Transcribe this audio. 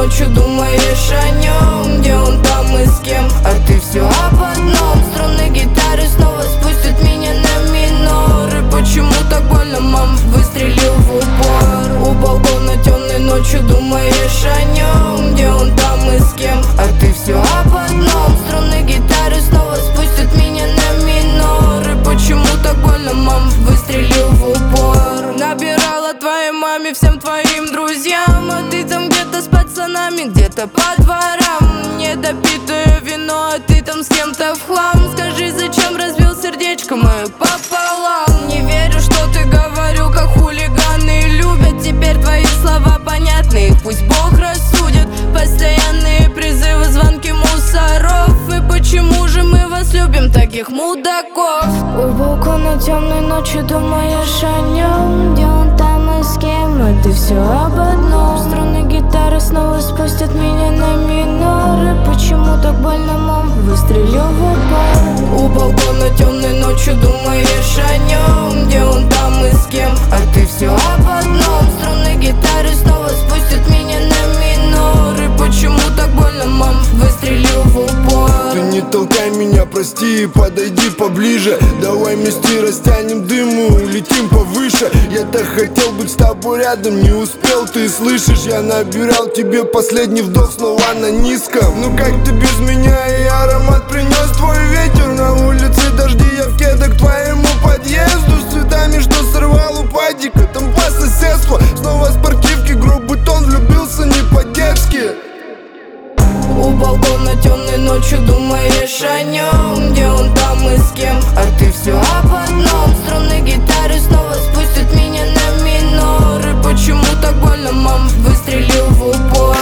ночью думаешь о нем, где он там и с кем, а ты все об одном. Струны гитары снова спустят меня на минор. И почему так больно, мам, выстрелил в упор. У балкона темной ночью думаешь о нем, где он там и с кем, а ты все об одном. Струны гитары снова спустят меня на минор. И почему так больно, мам, выстрелил в упор. Набирала твоей маме, всем твоим друзьям, а ты там где-то с пацанами, где-то по дворам. Недопитое вино, а ты там с кем-то в хлам. Скажи, зачем разбил сердечко мое пополам? Не верю, что ты говорю, как хулиганы любят. Теперь твои слова понятны, их пусть Бог рассудит. Постоянные призывы, звонки мусоров. И почему же мы вас любим, таких мудаков? У балкона темной ночью думаешь о нем, где он там и с кем, а ты все об одном. Струны гитары снова спустят меня на минор. И почему так больно, мам, выстрелил в упор. У балкона темной ночью думаешь о нем, где он там и с кем, а ты все об одном. Струны гитары снова спустят меня на минор. И почему так больно, мам, выстрелил в упор. Ты не толкай меня, прости, подойди поближе. Давай вместе растянем дыму, улетим повыше. Я так хотел быть с тобой рядом, не успел, ты слышишь? Я набирал тебе последний вдох снова на низком. Ну как ты без меня, и аромат принес твой ветер. На улице дожди, я в кедах к твоему подъезду. С цветами, что сорвал у падика, там по соседству. Снова спортивки, грубый тон, влюбился не по-детски. У балкона темной ночью думаешь о нем, где он там и с кем, а ты все об одном. Струны гитары снова спустят меня на минор. И почему так больно, мам, выстрелил в упор.